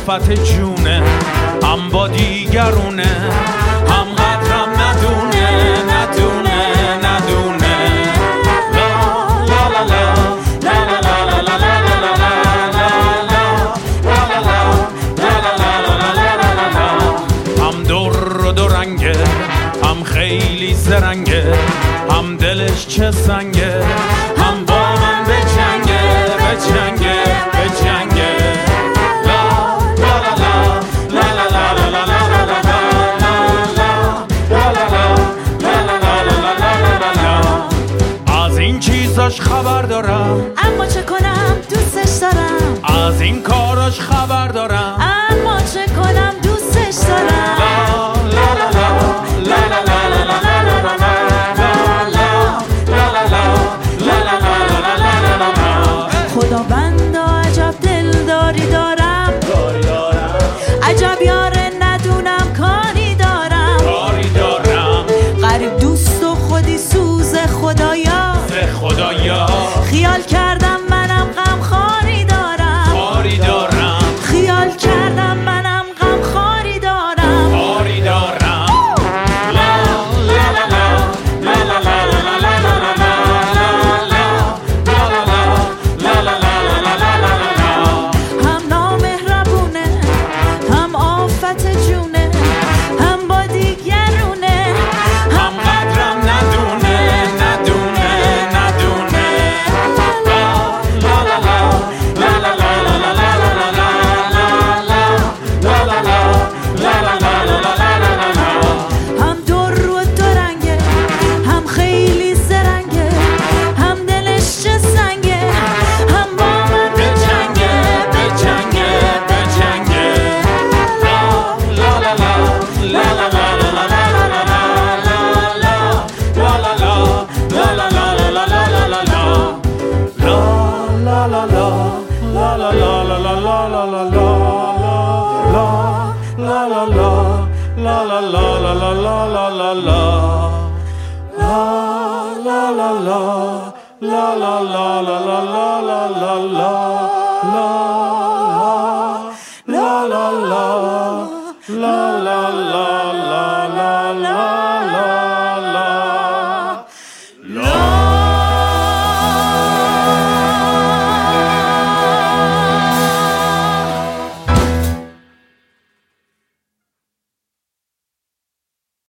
آفت جونه، هم با دیگرونه، هم قدرم ندونه ندونه ندونه. لا لا لا هم دو رنگه، هم خیلی زرنگه، هم دلش چه سنگه، هم با من به جنگه به جنگه به جنگه. لا لا لا لا لا لا لا لا لا لا لا لا. از این چیزاش خبر دارم، اما چه کنم دوستش دارم. از این کاراش خبر دارم، اما چه کنم دوستش دارم. لا لا لا لا لا لا لا لا لا لا. خداوندا عجب دلداری دارم، عجب یاره ندونم کاری دارم. غریب دوست و خودی سوز خدایا، خیال کردم منم غم خاری دارم، خیال کردم منم غم خاری دارم. هم نامهربونه، هم آفت جونه، هم با دیگرونه، هم قدرم ندونه ندونه ندونه. لا لا لا لا لا لا لا لا لا لا لا لا. هم در و دو رنگه، هم خیلی زرنگه، هم دلش چه سنگه، هم با من به جنگه به جنگه به جنگه. لا لا لا لا لا لا لا لا لا la la la la la la la la la la la la.